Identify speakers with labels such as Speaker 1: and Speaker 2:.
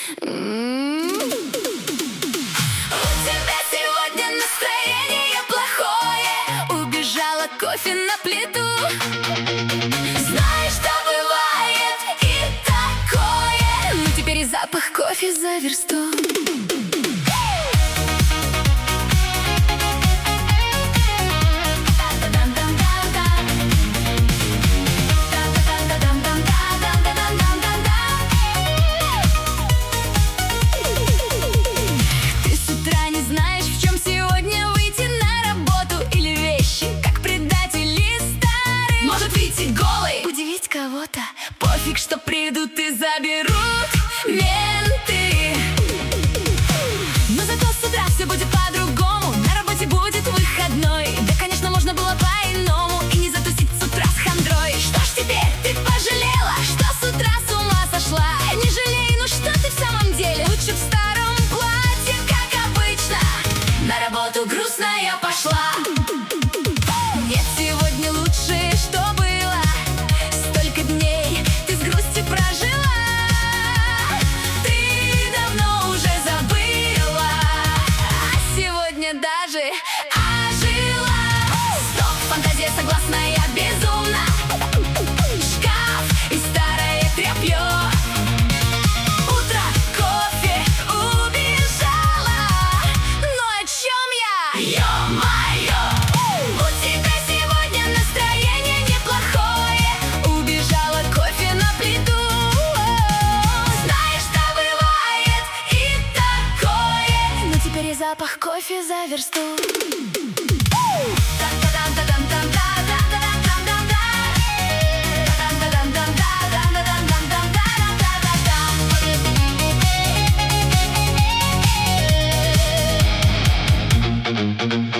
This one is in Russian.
Speaker 1: тебя сегодня настроение плохое, убежала кофе на плиту. Знаешь, что бывает и такое, но теперь и запах кофе за версту. Кого-то пофиг, что придут и заберут менты. Но зато с утра все будет по-другому, на работе будет выходной. Да, конечно, можно было по-иному и не затусить с утра с хандрой. Что ж теперь ты пожалела, что с утра с ума сошла? Не жалей, ну что ты в самом деле? Лучше в старом платье, как обычно, на работу грустная пошла. Нет, сегодня лучше, что было. Столько дней ты с грустью прожила, ты давно уже забыла, а сегодня даже ожила. Стоп, фантазия согласная безумно. Шкаф и старое тряпье. Утро, кофе, убежала. Но о чем я? Ё-моё! У тебя сегодня настроение неплохое, убежала кофе на плиту. Знаешь, что бывает и такое, но теперь и запах кофе за версту.
Speaker 2: Thank you.